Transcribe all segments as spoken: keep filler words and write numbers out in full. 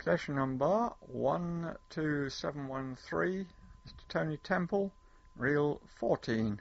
Collection number one two seven one three, Mister Tony Temple, reel fourteen.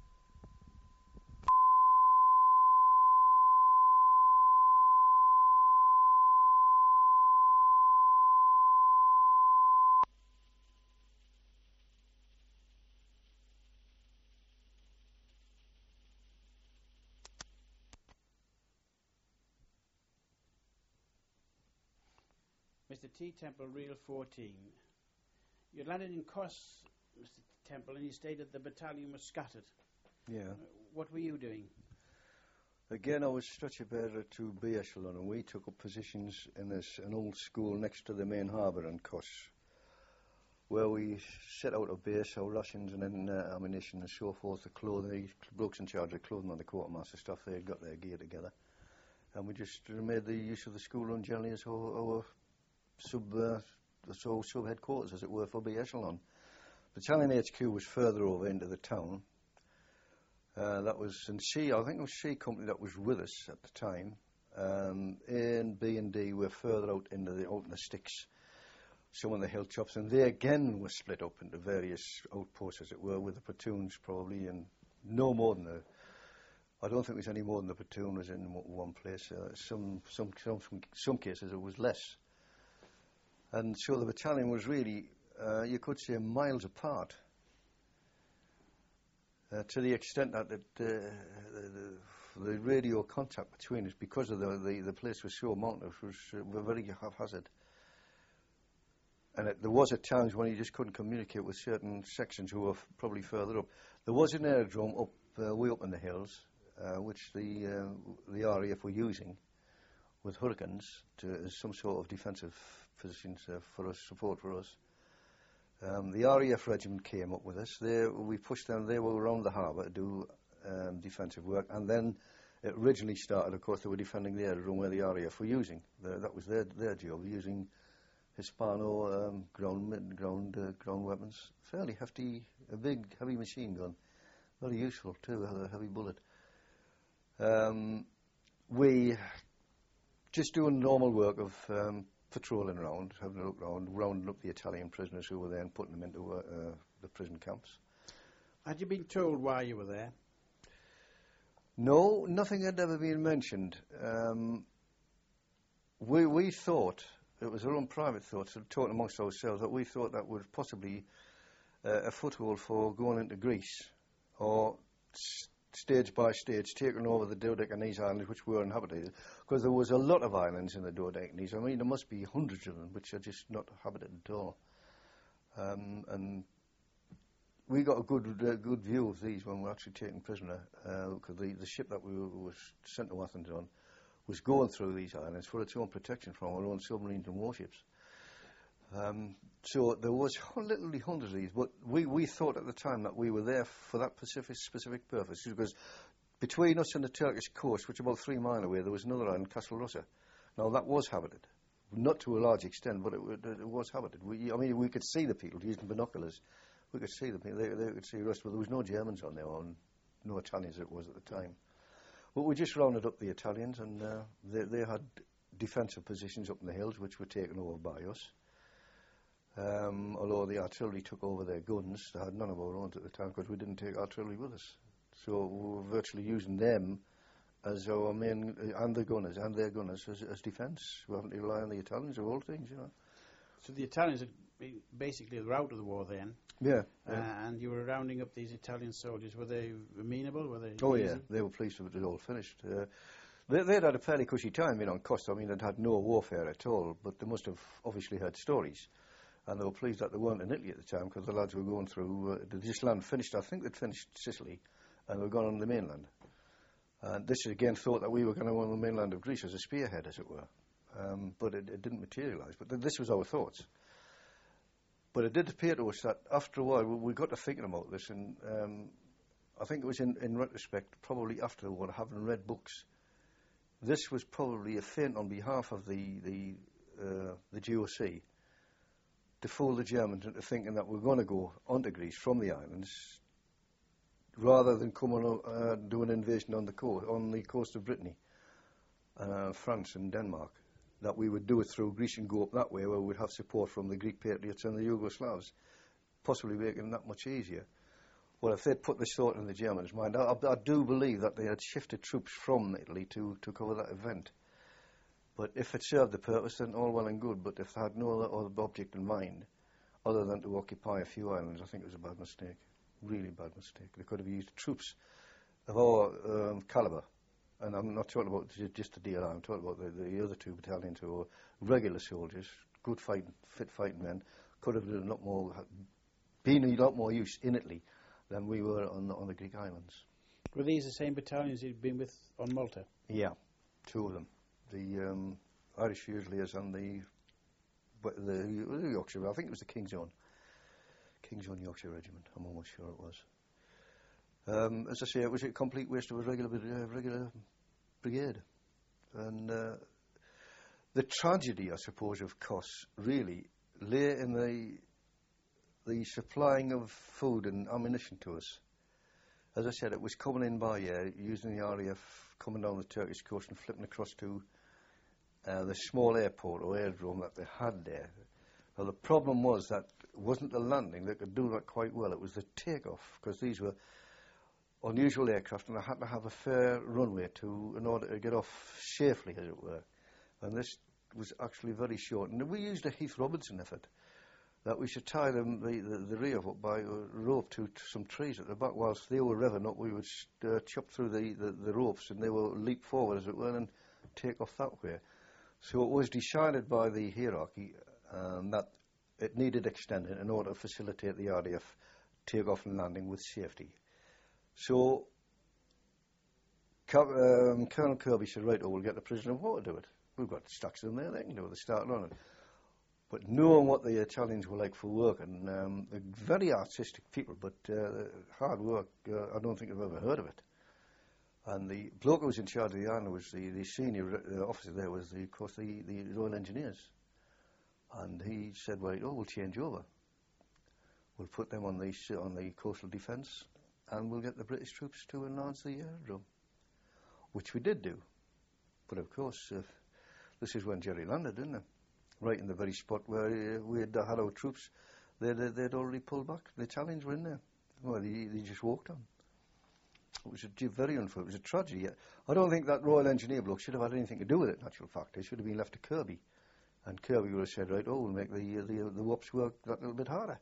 Mister T. Temple, reel fourteen. You landed in Kos, Mister Temple, and you stated the battalion was scattered. Yeah. Uh, what were you doing? Again, I was stretcher bearer to B Echelon, and we took up positions in this an old school next to the main harbour in Kos, where we set out a base, our rations and then uh, ammunition and so forth, the clothing, the blokes in charge of clothing and the quartermaster stuff, they had got their gear together. And we just made the use of the school run generally as our, our sub, uh, so sub headquarters, as it were, for B Echelon. Battalion H Q was further over into the town. Uh, that was in C, I think it was C Company that was with us at the time. Um, A and B and D were further out into the out in the sticks, some of the hilltops, and they again were split up into various outposts, as it were, with the platoons probably, and no more than the. I don't think there was any more than the platoon was in one place. Uh, some, some, some, some cases it was less. And so the battalion was really, uh, you could say, miles apart. Uh, to the extent that it, uh, the, the radio contact between us, because of the the, the place was so mountainous, was uh, very haphazard. And it, there was at times when you just couldn't communicate with certain sections who were f probably further up. There was an aerodrome up uh, way up in the hills, uh, which the uh, the R A F were using with Hurricanes to, as some sort of defensive positions uh, for us, support for us. Um, the R A F regiment came up with us. They, we pushed them, they were around the harbour to do um, defensive work, and then it originally started, of course, they were defending the aerodrome where the R A F were using. The, that was their, their job, using Hispano um, ground, ground, uh, ground weapons. Fairly hefty, a big, heavy machine gun. Very useful, too, a heavy bullet. Um, we just doing normal work of um, patrolling around, having a look around, rounding up the Italian prisoners who were there and putting them into uh, uh, the prison camps. Had you been told why you were there? No, nothing had ever been mentioned. Um, we, we thought, it was our own private thoughts, so talking amongst ourselves, that we thought that was possibly uh, a foothold for going into Greece, or stage by stage, taking over the Dodecanese Islands, which were inhabited, because there was a lot of islands in the Dodecanese. I mean, there must be hundreds of them, which are just not inhabited at all. Um, and we got a good uh, good view of these when we were actually taken prisoner, because uh, the, the ship that we were was sent to Athens on was going through these islands for its own protection from our own submarines and warships. Um, so there was literally hundreds of these, but we, we thought at the time that we were there for that specific, specific purpose, because between us and the Turkish coast, which is about three miles away, there was another island, Castle Rossa. Now that was habited, not to a large extent, but it, it was habited. We, I mean, we could see the people using binoculars. We could see the people, they, they could see us, but there was no Germans on there, or no Italians it was at the time. But we just rounded up the Italians, and uh, they, they had defensive positions up in the hills, which were taken over by us. Um, although the artillery took over their guns, they had none of our own at the time because we didn't take artillery with us. So we were virtually using them as our main, uh, and the gunners, and their gunners as, as defence. We haven't to rely on the Italians or all things, you know. So the Italians had been basically the route of the war then? Yeah. Uh, yeah. And you were rounding up these Italian soldiers. Were they amenable? Were they Oh, easy? yeah. They were pleased with it all finished. Uh, they, they'd had a fairly cushy time, you know, on Costa. I mean, they'd had no warfare at all, but they must have obviously heard stories. And they were pleased that they weren't in Italy at the time, because the lads were going through, uh, they just land finished, I think they'd finished Sicily, and they were going on the mainland. And this again thought that we were going to go on the mainland of Greece as a spearhead, as it were. Um, but it, it didn't materialise. But th this was our thoughts. But it did appear to us that after a while, we, we got to thinking about this, and um, I think it was in, in retrospect, probably after the war, having read books, this was probably a feint on behalf of the, the, uh, the G O C, to fool the Germans into thinking that we're going to go onto Greece from the islands, rather than come on uh, do an invasion on the coast, on the coast of Brittany, uh, France and Denmark. that we would do it through Greece and go up that way, where we'd have support from the Greek patriots and the Yugoslavs, possibly making it that much easier. Well, if they'd put this thought in the Germans' mind, I, I do believe that they had shifted troops from Italy to, to cover that event. But if it served the purpose, then all well and good. But if they had no other, other object in mind, other than to occupy a few islands, I think it was a bad mistake. Really bad mistake. They could have used troops of our um, calibre. And I'm not talking about just the D L R, I'm talking about the, the other two battalions who were regular soldiers, good fighting, fit fighting men, could have done a lot more, been a lot more use in Italy than we were on the, on the Greek islands. Were these the same battalions you'd been with on Malta? Yeah, two of them. The um, Irish Fusiliers and the, the, the Yorkshire, I think it was the King's Own. King's Own Yorkshire Regiment, I'm almost sure it was. Um, as I say, it was a complete waste of a regular, uh, regular brigade. And uh, the tragedy, I suppose, of Kos really lay in the the supplying of food and ammunition to us. As I said, it was coming in by air, using the R A F, coming down the Turkish coast and flipping across to uh, the small airport or aerodrome that they had there. Well, the problem was that it wasn't the landing that could do that quite well, it was the takeoff, because these were unusual aircraft, and I had to have a fair runway to in order to get off safely, as it were. And this was actually very short. And we used a Heath Robinson effort, that we should tie them, the, the, the rear up by a rope to, to some trees at the back. Whilst they were revving up, we would uh, chop through the, the, the ropes, and they will leap forward, as it were, and take off that way. So it was decided by the hierarchy um, that it needed extending in order to facilitate the R D F takeoff and landing with safety. So um, Colonel Kirby said, right, oh, we'll get the prisoner of war to do it. We've got stacks of them there, they can do it, they started on it. But knowing what the Italians were like for work, and um, they're very artistic people, but uh, hard work, uh, I don't think I've ever heard of it. And the bloke who was in charge of the island was the, the senior uh, officer there, was, the, of course, the, the Royal Engineers. And he said, right, oh, we'll change over. We'll put them on the, on the coastal defence, and we'll get the British troops to enlarge the aerodrome, which we did do. But of course, uh, this is when Jerry landed, didn't it? Right in the very spot where uh, we had, uh, had our troops. They'd, uh, they'd already pulled back. The Italians were in there. Well, they, they just walked on. It was a very unfair. It was a tragedy. I don't think that Royal Engineer bloke should have had anything to do with it, in actual fact. It should have been left to Kirby. And Kirby would have said, right, oh, we'll make the, uh, the, uh, the Wops work that little bit harder.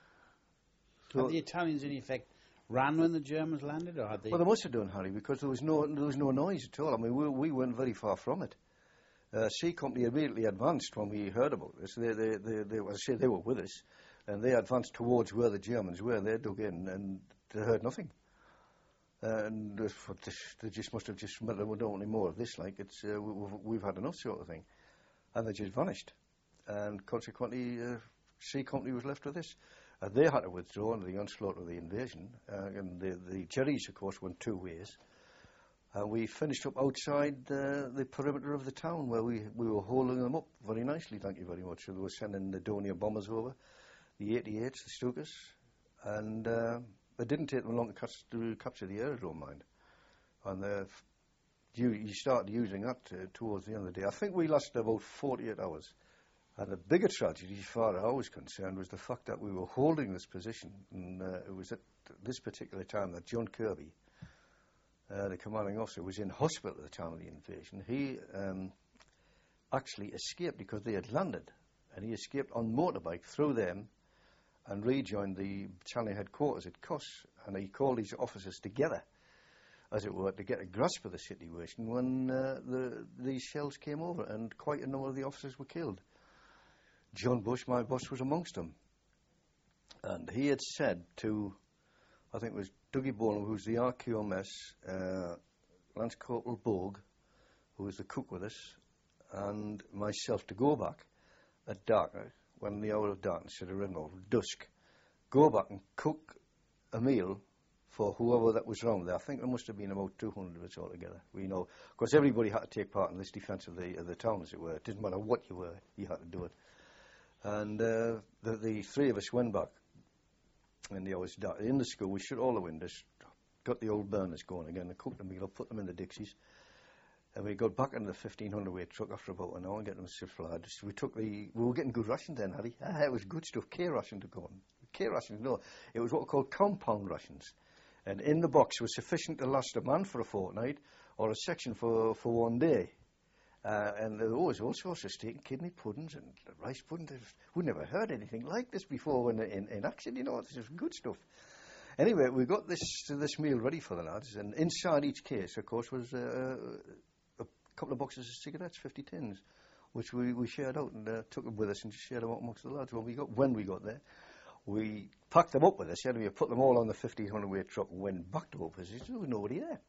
So had the Italians, in effect, ran when the Germans landed, or had they? Well, they must have done, Harry, because there was no there was no noise at all. I mean, we, we weren't very far from it. Uh, C Company immediately advanced when we heard about this. They, they, they, they, as I say, they were with us, and they advanced towards where the Germans were. They dug in, and they heard nothing. Uh, and they just must have just meant there were no any more of this. Like it's, uh, we've, we've had enough, sort of thing, and they just vanished. And consequently, uh, C Company was left with this. Uh, they had to withdraw under the onslaught of the invasion, uh, and the, the Jerrys, of course, went two ways. And uh, we finished up outside uh, the perimeter of the town, where we, we were holding them up very nicely, thank you very much. So they were sending the Dornier bombers over, the eighty-eights, the Stukas, and uh, it didn't take them long to, catch, to capture the aerodrome, mind. And uh, you, you started using that uh, towards the end of the day. I think we lasted about forty-eight hours. And the bigger tragedy, as far as I was concerned, was the fact that we were holding this position. And uh, it was at this particular time that John Kirby, uh, the commanding officer, was in hospital at the time of the invasion. He um, actually escaped because they had landed. And he escaped on motorbike through them and rejoined the battalion headquarters at Kos. And he called his officers together, as it were, to get a grasp of the situation when uh, the, these shells came over. And quite a number of the officers were killed. John Bush, my boss, was amongst them. And he had said to, I think it was Dougie Boland, who was the R Q M S, uh, Lance Corporal Bogue, who was the cook with us, and myself, to go back at dark, when the hour of darkness had arrived, or dusk, go back and cook a meal for whoever that was around there. I think there must have been about two hundred of us altogether. We know, of course, everybody had to take part in this defence of the, of the town, as it were. It didn't matter what you were, you had to do it. And uh, the, the three of us went back, and the hours dark. In the school, we shut all the windows, got the old burners going again, and cooked the meal, put them in the dixies, And we got back in the fifteen hundred weight truck after about an hour, getting the flat. We took the, we were getting good rations then, Harry. Ah, it was good stuff. K ration to go on. K rations, no, it was what we called compound rations. And in the box was sufficient to last a man for a fortnight or a section for, for one day. Uh, and there was all sorts of steak and kidney puddings and rice pudding. We'd never heard anything like this before in, in, in action, you know. This is good stuff. Anyway, we got this this meal ready for the lads, and inside each case, of course, was uh, a couple of boxes of cigarettes, fifty tins, which we, we shared out and uh, took them with us and shared them out amongst the lads when we got when we got there. We packed them up with us, and we put them all on the fifteen hundred weight truck and went back to our position. There was nobody there.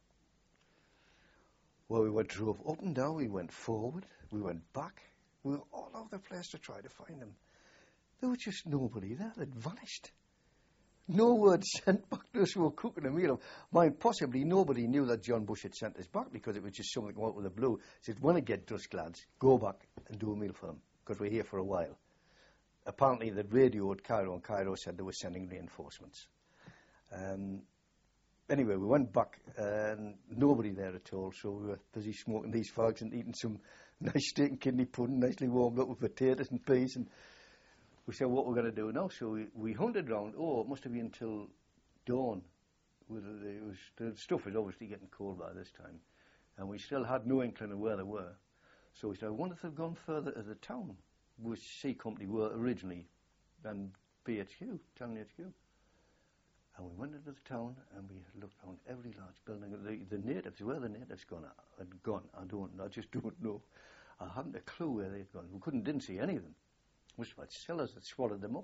Well, we went drove up and down, we went forward, we went back. We were all over the place to try to find them. There was just nobody there. They'd vanished. No word sent back to us. We were cooking a meal. Mind, possibly nobody knew that John Bush had sent us back because it was just something out of the blue. He said, when it get dusk, lads, go back and do a meal for them because we're here for a while. Apparently, the radio at Cairo, and Cairo said they were sending reinforcements. Um, anyway, we went back and nobody there at all, so we were busy smoking these fags and eating some nice steak and kidney pudding, nicely warmed up with potatoes and peas, and we said, what we're going to do now? So we, we hunted round. Oh, it must have been until dawn. With the, it was, the stuff was obviously getting cold by this time. And we still had no inkling of where they were. So we said, I wonder if they've gone further to the town, which C Company were originally, than B H Q, Town H Q. And we went into the town and we looked around every large building. The, the natives, where the natives gone, had gone, I don't I just don't know. I haven't a clue where they'd gone. We couldn't, didn't see any of them. It was about cellars that swallowed them up.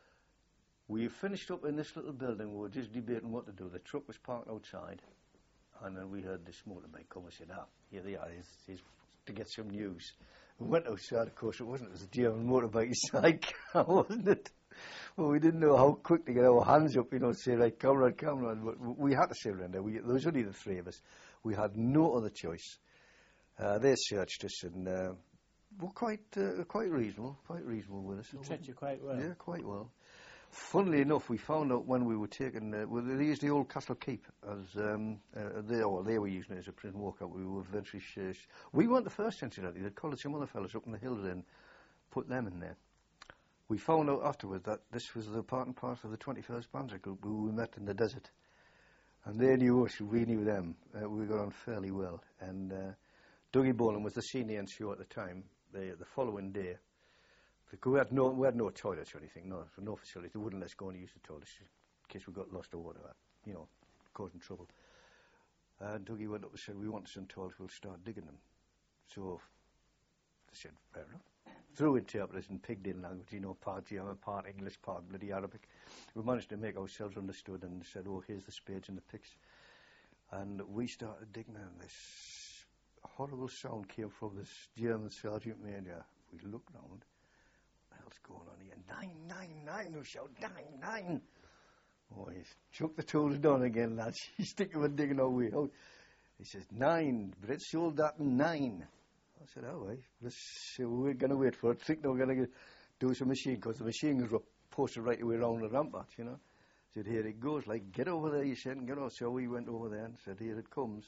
We finished up in this little building. We were just debating what to do. The truck was parked outside, and then we heard this motorbike come. We said, ah, here they are, here's, here's to get some news. We went outside, of course, it wasn't. It was a German motorbike sidecar, wasn't it? Well, we didn't know how quick to get our hands up, you know, to say, right, comrade, comrade. But we had to surrender. We, there was only the three of us. We had no other choice. Uh, they searched us and... Uh, Well, quite uh, quite reasonable, quite reasonable with us. They treated you quite well. Yeah, quite well. Funnily enough, we found out when we were taken, uh, well, they used the old Castle Keep as, um, uh, they, or they were using it as a prison walkout. We were very, uh, we weren't the first, incidentally. They'd called some other fellas up in the hills and put them in there. We found out afterwards that this was the part and parcel of the twenty-first Panzer Group who we met in the desert. And they knew us, we knew them. Uh, we got on fairly well. And uh, Dougie Boland was the senior N C O at the time. The, the following day, because we had no we had no toilets or anything, no no facilities. They wouldn't let us go and use the toilets in case we got lost or whatever, you know, causing trouble. And Dougie went up and said, "We want some toilets. We'll start digging them." So they said, "Fair enough." Through interpreters in Pigdale language, you know, part German, part English, part bloody Arabic, we managed to make ourselves understood and said, "Oh, here's the spades and the picks," and we started digging, and this horrible sound came from this German sergeant major. We looked round. What the hell's going on here? Nine, nine, nine, we shout, nine, nine. Oh, he's chuck the tools down again, lads. He's sticking with digging our way out. He says, nine, Brits soldat nine. I said, all right, let's see, we're going to wait for it. I think we're going to do some machine, because the machine was posted right away around the ramparts, you know. I said, here it goes, like, get over there, he said, and get over. So we went over there and said, here it comes.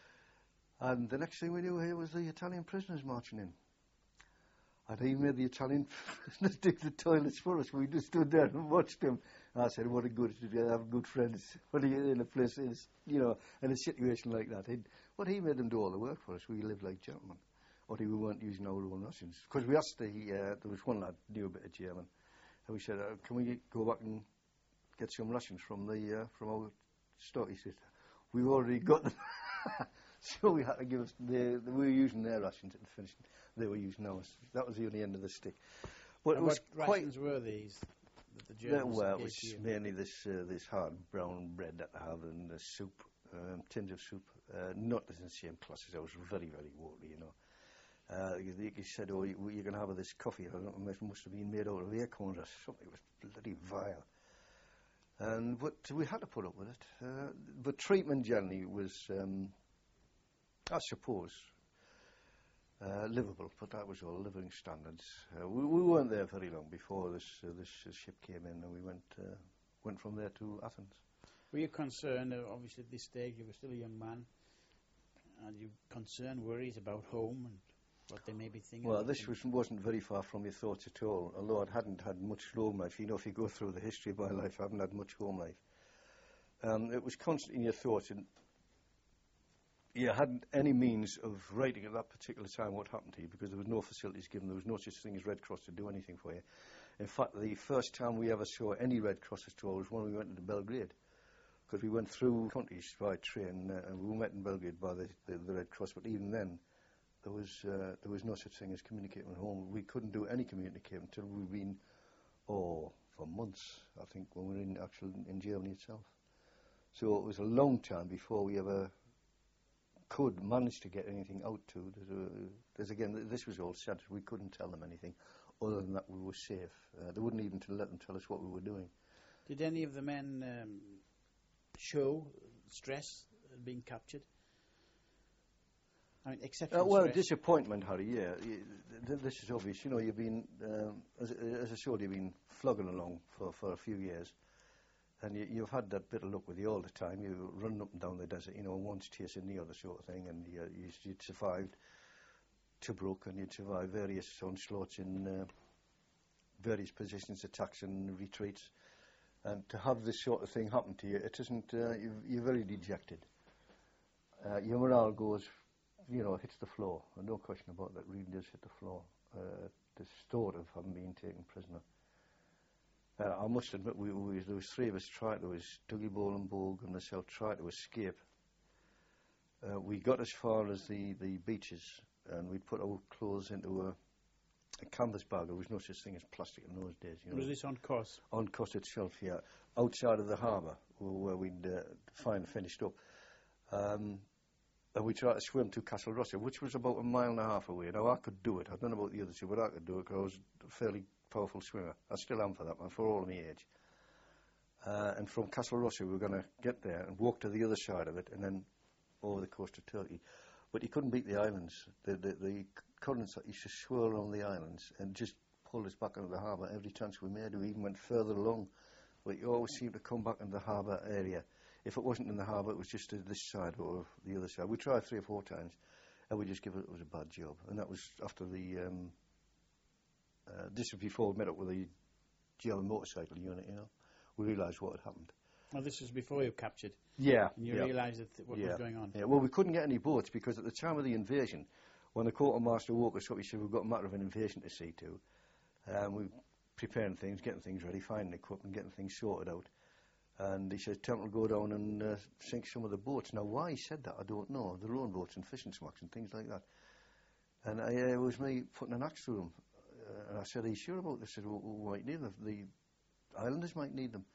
And the next thing we knew here was the Italian prisoners marching in. And he made the Italian prisoners dig the toilets for us. We just stood there and watched them. And I said, what a good to have good friends when you're in a place, is, you know, in a situation like that. He'd, well, he made them do all the work for us. We lived like gentlemen. Or we weren't using our own rations. Because we asked the, uh, there was one lad knew a bit of German. And we said, uh, can we go back and get some rations from the uh, from our store? He said, we've already got them. So we had to give us, the, the, we were using their rations and finished. They were using ours. That was the only end of the stick. But and it was what quite, rations were these that the yeah, Germans well, it gave was to you? mainly this uh, this hard brown bread that I have and the soup, um, tins of soup. Uh, not in the same class as I was very, very watery, you know. Uh, he, he said, oh, you, you're going to have this coffee. I don't know, it must have been made out of acorns or something. It was bloody vile. And but we had to put up with it. Uh, but treatment generally was... Um, I suppose, uh, livable, but that was all, living standards. Uh, we, we weren't there very long before this uh, this uh, ship came in, and we went uh, went from there to Athens. Were you concerned, uh, obviously at this stage you were still a young man, and you you concern, worries about home and what they may be thinking? Well, about this them? was, wasn't very far from your thoughts at all, although I hadn't had much home life. You know, if you go through the history of my life, I haven't had much home life. Um, it was constantly in your thoughts, and you hadn't any means of writing at that particular time what happened to you, because there was no facilities given. There was no such thing as Red Cross to do anything for you. In fact, the first time we ever saw any Red Crosses at all was when we went into Belgrade, because we went through countries by train, uh, and we met in Belgrade by the, the, the Red Cross, but even then, there was uh, there was no such thing as communicating at home. We couldn't do any communicating until we'd been, oh, for months, I think, when we were in actual in Germany itself. So it was a long time before we ever could manage to get anything out to. There's, a, there's again, this was all said. We couldn't tell them anything other than that we were safe. Uh, they wouldn't even to let them tell us what we were doing. Did any of the men um, show stress at being captured? I mean, exceptional Uh, well, stress. disappointment, Harry, yeah. You, th- this is obvious. You know, you've been, um, as, as a soldier, you've been flogging along for, for a few years. And you, you've had that bit of luck with you all the time. You run up and down the desert, you know, once chasing the other sort of thing. And you, you, you'd survived Tobruk, and you'd survived various onslaughts in uh, various positions, attacks and retreats. And to have this sort of thing happen to you, it isn't, uh, you're, you're very dejected. Uh, your morale goes, you know, hits the floor. And no question about that, really does hit the floor. Uh, the thought of having been taken prisoner. Uh, I must admit, we, we, there was three of us tried. There was Dougie Bolenborg and myself tried to escape. Uh, we got as far as the, the beaches, and we put our clothes into a, a canvas bag. There was no such thing as plastic in those days. You know. Was this on Kos? On Kos itself, yeah. Outside of the harbour, where we'd uh, find finished up. Um, and we tried to swim to Castle Rossa, which was about a mile and a half away. Now, I could do it. I don't know about the other two, but I could do it because I was a fairly powerful swimmer. I still am for that man, for all of my age. Uh, and from Castle Rossa, we were going to get there and walk to the other side of it and then over the coast of Turkey. But you couldn't beat the islands. The, the, the currents that used to swirl around the islands and just pulled us back into the harbour every chance we made. We even went further along. But you always seemed to come back into the harbour area. If it wasn't in the harbour, it was just to this side or the other side. We tried three or four times, and we just give it, it was a bad job. And that was after the, um, uh, this was before we met up with the German motorcycle unit, you know. We realised what had happened. Well, this was before you were captured. Yeah. And you yeah. realised that th- what yeah. was going on. Yeah, well, we couldn't get any boats because at the time of the invasion, when the quartermaster woke us up, he said, we've got a matter of an invasion to see to. Um, we were preparing things, getting things ready, finding equipment, getting things sorted out. And he said, Temple, go down and uh, sink some of the boats. Now, why he said that, I don't know. Their own boats and fishing smacks and things like that. And I, uh, it was me putting an axe through them. Uh, and I said, are you sure about this? He said, well, we might need them. The islanders might need them.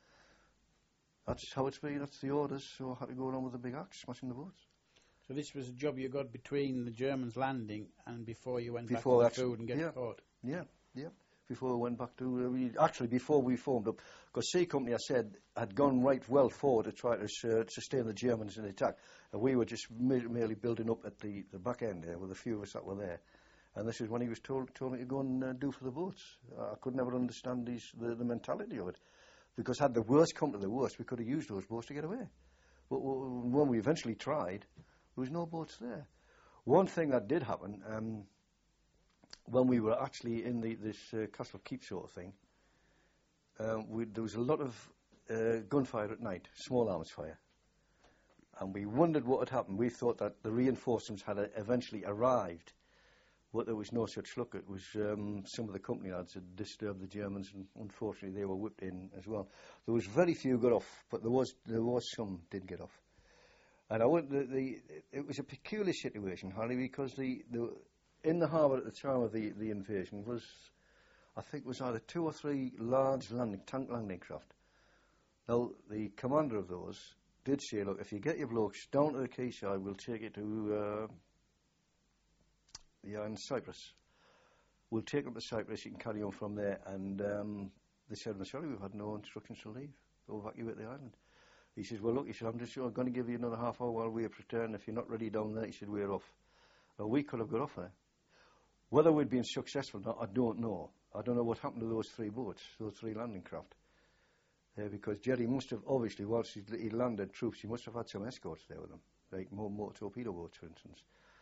That's how it's been. That's the orders. So I had to go down with a big axe, smashing the boats. So this was a job you got between the Germans landing and before you went Before back to the actually, food and get yeah. caught. Yeah, yeah. Before we went back to, uh, we, actually before we formed up, because C Company, I said, had gone right well forward to try to uh, sustain the Germans in the attack, and we were just me- merely building up at the, the back end there with a few of us that were there. And this is when he was told told me to go and uh, do for the boats. I could never understand these, the, the mentality of it, because had the worst come to the worst, we could have used those boats to get away. But w- when we eventually tried, there was no boats there. One thing that did happen, um, when we were actually in the, this uh, Castle Keep sort of thing, um, we, there was a lot of uh, gunfire at night, small arms fire. And we wondered what had happened. We thought that the reinforcements had uh, eventually arrived, but there was no such luck. It was um, some of the company lads had disturbed the Germans, and unfortunately they were whipped in as well. There was very few got off, but there was there was some did get off. And I went, the, the, it was a peculiar situation, Harry, because the, the in the harbour at the time of the, the invasion was, I think, was either two or three large landing, tank landing craft. Now, the commander of those did say, look, if you get your blokes down to the quayside, we'll take you to uh, the island of Cyprus. We'll take them to Cyprus, you can carry on from there. And um, they said, I'm sorry, we've had no instructions to leave. They'll evacuate the island. He says, well, look, he said, I'm just going to give you another half hour while we return. If you're not ready down there, he said, we're off. Well, we could have got off there. Whether we'd been successful or not, I don't know. I don't know what happened to those three boats, those three landing craft. Uh, because Jerry must have, obviously, whilst he landed troops, he must have had some escorts there with him, like more, more torpedo boats, for instance.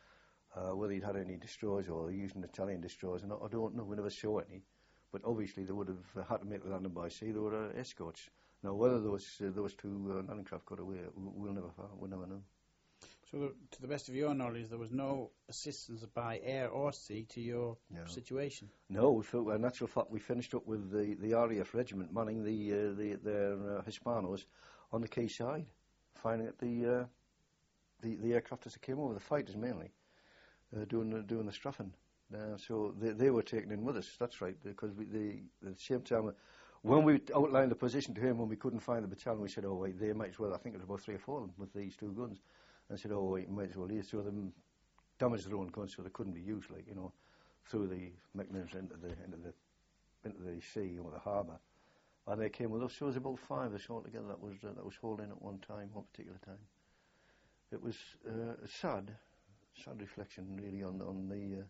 Uh, whether he'd had any destroyers or using Italian destroyers, and I don't know. We never saw any, but obviously they would have uh, had to make the landing by sea. They were uh, escorts. Now, whether those uh, those two uh, landing craft got away, we'll never we'll never know. So, to the best of your knowledge, there was no assistance by air or sea to your no. situation. No, we felt, in actual fact, we finished up with the, the R A F regiment manning the uh, the their uh, Hispanos on the quayside, finding that the uh, the the aircraft as they came over, the fighters mainly. Uh, doing the, doing the strafing, uh, so they they were taken in with us. That's right, because we, they, at the same time, when we outlined the position to him, when we couldn't find the battalion, we said, "Oh wait, they might as well." I think it was about three or four of them with these two guns. And I said, "Oh wait, might as well." These two of them damaged their own guns, so they couldn't be used, like you know, through the mechanisms into the into the into the sea or the harbour. And they came with us. So it was about five of us altogether that was uh, that was hauled in at one time, one particular time. It was uh, sad. Sad reflection, really, on on the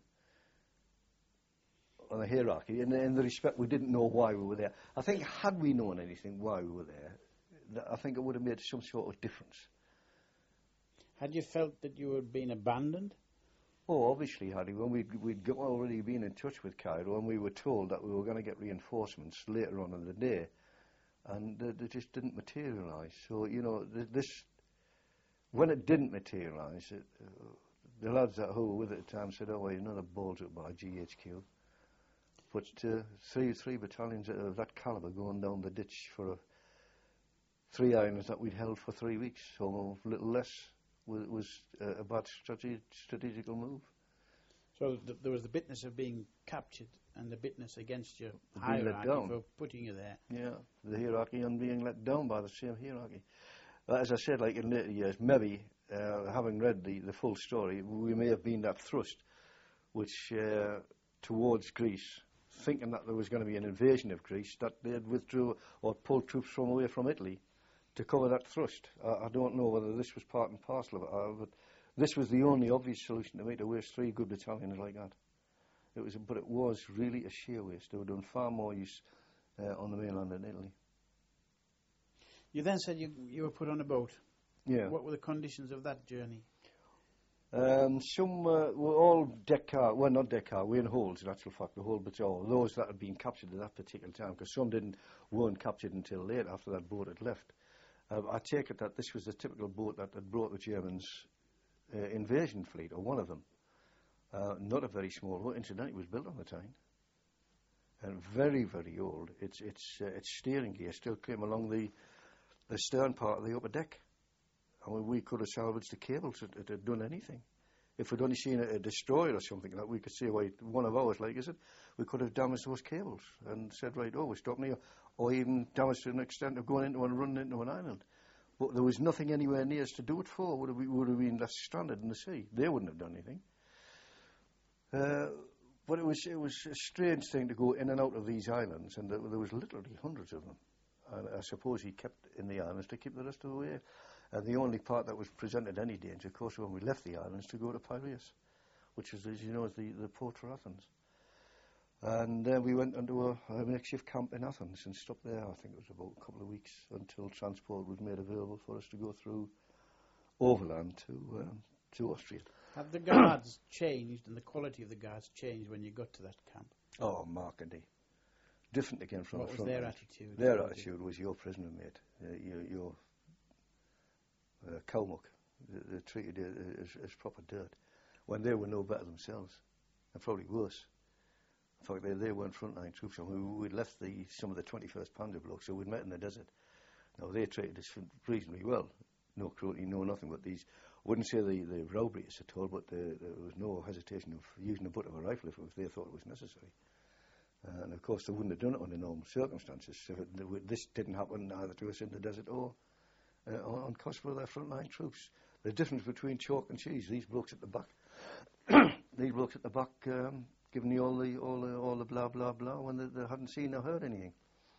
uh, on the hierarchy, and in the respect we didn't know why we were there. I think had we known anything why we were there, I think it would have made some sort of difference. Had you felt that you were being abandoned? Oh, obviously, Harry. When we'd we'd already been in touch with Cairo, and we were told that we were going to get reinforcements later on in the day, and uh, they just didn't materialise. So you know, th this when it didn't materialise. It, uh, The lads that who were with it at the time said, "Oh, well, another balls up by G H Q." But uh, three three battalions of that calibre going down the ditch for uh, three islands that we'd held for three weeks, or a little less, was, was uh, a bad strate strategical move. So th there was the bitness of being captured and the bitness against your Being let hierarchy down. for putting you there. Yeah, the hierarchy and being let down by the same hierarchy. Uh, as I said, like in later years, maybe, uh, having read the, the full story, we may have been that thrust which, uh, towards Greece, thinking that there was going to be an invasion of Greece, that they had withdrew or pulled troops from away from Italy to cover that thrust. I, I don't know whether this was part and parcel of it, uh, but this was the only obvious solution to me, to waste three good battalions like that. It was, but it was really a sheer waste. They were doing far more use uh, on the mainland in Italy. You then said you you were put on a boat. Yeah. What were the conditions of that journey? Um, some uh, were all deck car, well not deck car, we in holes in actual fact, the whole battalion, those that had been captured at that particular time, because some didn't, weren't captured until late after that boat had left. Uh, I take it that this was the typical boat that had brought the Germans' uh, invasion fleet, or one of them. Uh, not a very small boat, incidentally, it was built on the Tyne. And very, very old. Its, its, uh, its steering gear still came along the, the stern part of the upper deck. I mean, we could have salvaged the cables, it, it had done anything. If we'd only seen a, a destroyer or something that we could see, why one of ours, like, is it, we could have damaged those cables and said, right, oh, we're stopping here, or even damaged to an extent of going into and running into an island. But there was nothing anywhere near us to do it for. Would have, we would have been left stranded in the sea. They wouldn't have done anything. Uh, but it was, it was a strange thing to go in and out of these islands, and there, there was literally hundreds of them. And I suppose he kept in the islands to keep the rest of the way. And the only part that was presented any danger, of course, when we left the islands to go to Piraeus, which is, as you know, is the, the port for Athens. And then uh, we went into a, a makeshift camp in Athens and stopped there. I think it was about a couple of weeks until transport was made available for us to go through overland to um, to Austria. Have the guards changed and the quality of the guards changed when you got to that camp? Oh, markedly. Different again from what the was front their line. attitude? Their Was attitude was your prisoner, mate. Uh, your your uh, cow muck. They, they treated you as, as proper dirt, when they were no better themselves, and probably worse. In fact, they, they weren't frontline troops. And we, we'd left the, some of the twenty-first Panzer blocks, so we'd met in the desert. Now, they treated us reasonably well. No cruelty, no nothing, but these, I wouldn't say they, they robbery us at all, but the, there was no hesitation of using the butt of a rifle if, if they thought it was necessary. Uh, and of course, they wouldn't have done it under normal circumstances. So it, this didn't happen either to us in the desert or uh, on, on cost for their frontline troops. The difference between chalk and cheese, these blokes at the back, these blokes at the back um, giving you all the, all the, all the blah, blah, blah, when they, they hadn't seen or heard anything.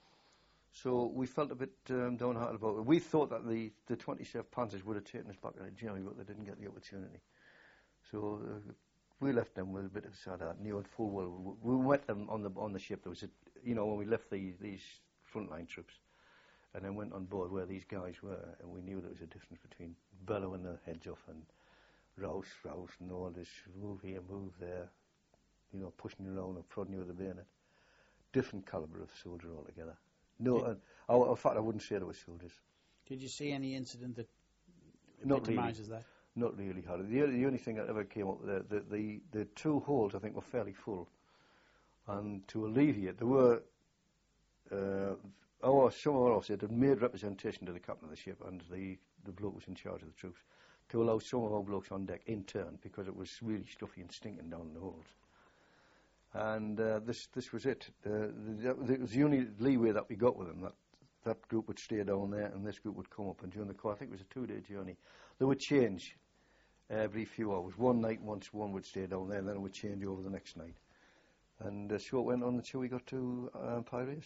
So we felt a bit um, downhearted about it. We thought that the, the twenty-seventh Panzers would have taken us back to Germany, but they didn't get the opportunity. So uh, we left them with a bit of sad heart, knew it full well. We met them on the on the ship. There was a, you know, when we left the, these frontline troops, and then went on board where these guys were, and we knew there was a difference between bellowing their heads off and rouse, rouse, and all this, move here, move there, you know, pushing you around and prodding you with the bayonet. Different calibre of soldier altogether. No, uh, I, in fact, I wouldn't say they were soldiers. Did you see any incident that Not really. epitomises that? Not really, Harry. The, the only thing that ever came up, the, the, the, the two holes, I think, were fairly full. And to alleviate, there were, uh, our, some of our officers had made representation to the captain of the ship and the, the bloke was in charge of the troops to allow some of our blokes on deck in turn because it was really stuffy and stinking down in the holds. And uh, this this was it. Uh, it was the only leeway that we got with them, that that group would stay down there and this group would come up. And during the course, I think it was a two-day journey, they would change every few hours. One night, once one would stay down there, and then it would change over the next night. And uh, so it went on until we got to uh, Piraeus.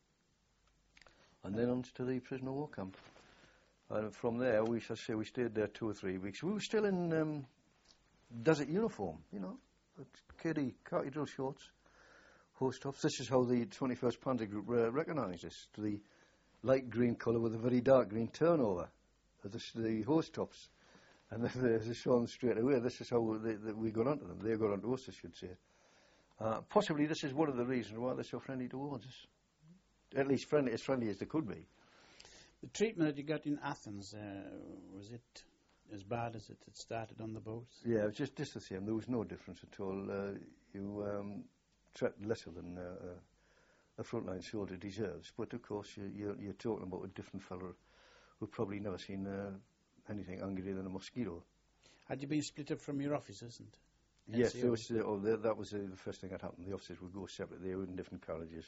And then on to the prisoner war camp. And from there, we shall say we stayed there two or three weeks. We were still in um, desert uniform, you know. K D, khaki drill shorts, hose tops. This is how the twenty-first Panzer Group uh, recognised us, to the light green colour with a very dark green turnover, the, the hose tops. And they saw them straight away. This is how they, they, we got onto them. They got onto us, I should say. Uh, possibly this is one of the reasons why they're so friendly towards us. At least friendly, as friendly as they could be. The treatment that you got in Athens, uh, was it as bad as it had started on the boat? Yeah, it was just, just the same. There was no difference at all. Uh, you um, treated lesser than uh, a frontline soldier deserves. But of course, you, you're, you're talking about a different fellow who'd probably never seen uh, anything angrier than a mosquito. Had you been split up from your officers? And yes, there was, uh, oh, the, that was uh, the first thing that happened. The officers would go separate. They were in different carriages,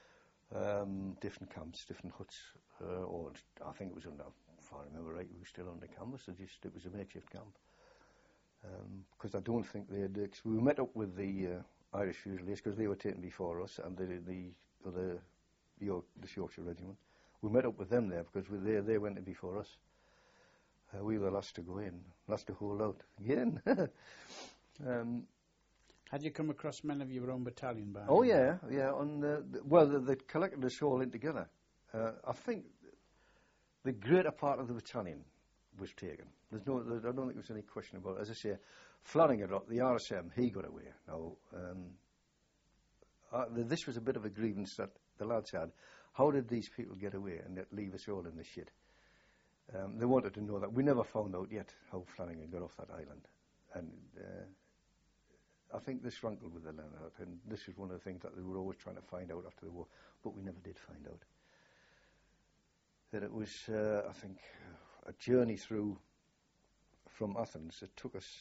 um, different camps, different huts. Uh, or I think it was under, if I remember right, we were still under canvas. It just it was a makeshift camp. Because um, I don't think they had. Uh, we met up with the uh, Irish Fusiliers because they were taken before us, and the the other York, the Yorkshire Regiment. We met up with them there because we, they they went in before us. Uh, we were the last to go in, last to hold out again. um, Had you come across men of your own battalion by? Oh yeah, yeah. On the, the, well, they, they collected us all in together. Uh, I think the greater part of the battalion was taken. There's no, there, I don't think there's any question about it. As I say, Flanagan, the R S M, he got away. Now, um, uh, this was a bit of a grievance that the lads had. How did these people get away and leave us all in the shit? Um, they wanted to know that. We never found out yet how Flanagan got off that island. And uh, I think this rankled with the Leonard, and this is one of the things that they were always trying to find out after the war, but we never did find out. That it was, uh, I think, a journey through from Athens. It took us,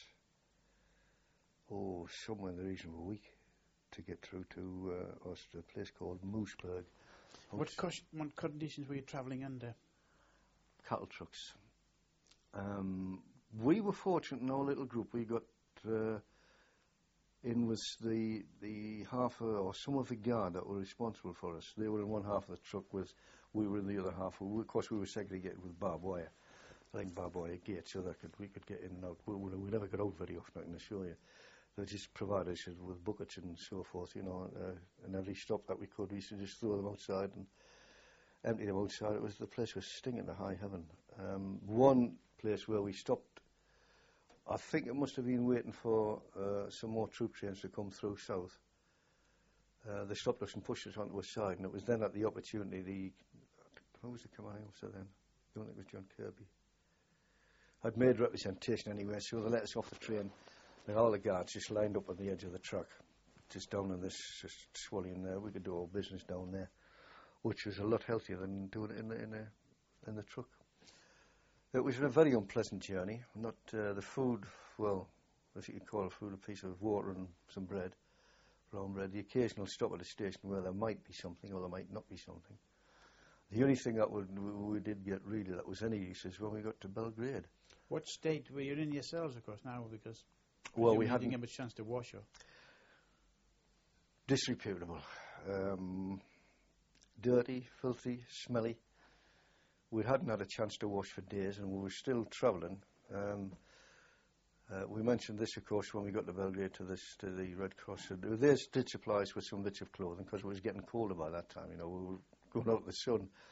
oh, somewhere in the region of a week to get through to uh, us, to a place called Mooseburg. What, cost, what conditions were you travelling under? Cattle trucks. Um, we were fortunate in our little group. We got uh, in was the the half uh, or some of the guard that were responsible for us. They were in one half of the truck with. We were in the other half. We, of course, we were segregated with barbed wire, like barbed wire gates, so that could, we could get in and out. We, we, we never got out very often, I can assure you. They just provided us with buckets and so forth, you know, uh, and every stop that we could, we used to just throw them outside and empty them outside. It was, the place was stinging to high heaven. Um, one place where we stopped, I think it must have been waiting for uh, some more troop trains to come through south. Uh, they stopped us and pushed us onto a side, and it was then at the opportunity, the, who was the commanding officer then? I don't think it was John Kirby. I'd made representation anyway, so they let us off the train, and all the guards just lined up on the edge of the truck, just down in this, just swelling there. We could do our business down there, which was a lot healthier than doing it in the, in the, in the truck. It was a very unpleasant journey. Not uh, the food, well, if you could call it food, a piece of water and some bread, brown bread. The occasional stop at a station where there might be something or there might not be something. The only thing that would, we did get really that was any use is when we got to Belgrade. What state were you in yourselves, of course, now, because well, we hadn't hadn't given a chance to wash you. Disreputable, um, dirty, filthy, smelly. We hadn't had a chance to wash for days, and we were still travelling. Um, uh, we mentioned this, of course, when we got to Belgrade to this to the Red Cross. And they did supply us with some bits of clothing because it was getting colder by that time. You know, we were going out in the sun.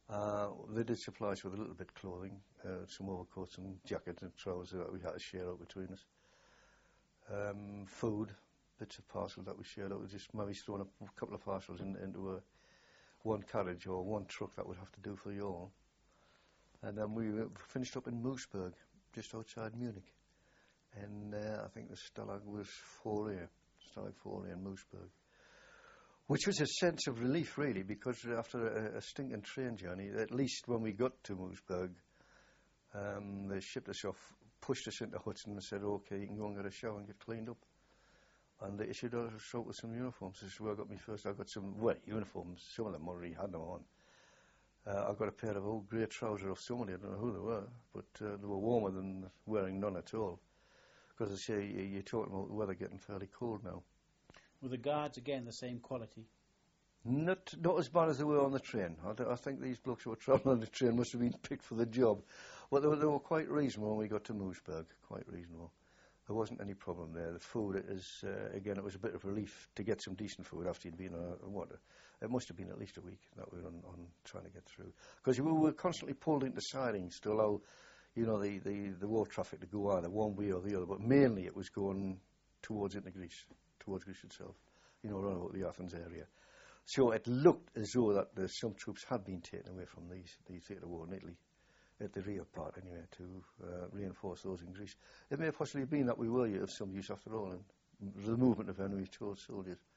Uh, they did supply us with a little bit of clothing, uh, some overcoats and jackets and trousers that we had to share out between us. Um, food, bits of parcels that we shared out. We just maybe throwing a couple of parcels in, into a one carriage or one truck that would have to do for you all. And then we finished up in Moosburg, just outside Munich. And uh, I think the Stalag was four A, Stalag four A in Moosburg. Which was a sense of relief, really, because after a, a stinking train journey, at least when we got to Moosburg, um, they shipped us off, pushed us into Hudson and said, OK, you can go and get a shower and get cleaned up. And they issued us out with some uniforms. This is where I got me first. I got some, well, uniforms. Some of them already had them on. Uh, I got a pair of old grey trousers off somebody. I don't know who they were, but uh, they were warmer than wearing none at all. Because I say, you're talking about the weather getting fairly cold now. Were the guards, again, the same quality? Not not as bad as they were on the train. I, th- I think these blokes who were travelling on the train must have been picked for the job. Well, they were, they were quite reasonable when we got to Moosburg, quite reasonable. There wasn't any problem there. The food is, uh, again, it was a bit of relief to get some decent food after you'd been on a, what, it must have been at least a week that we were on, on trying to get through. Because we were constantly pulled into sidings to allow, you know, the, the, the road traffic to go either one way or the other, but mainly it was going towards into Greece, towards Greece itself, you know, around about the Athens area. So it looked as though that the, some troops had been taken away from these, the theatre war in Italy, at the rear part anyway, to uh, reinforce those in Greece. It may have possibly been that we were of some use after all in the movement of enemy towards soldiers.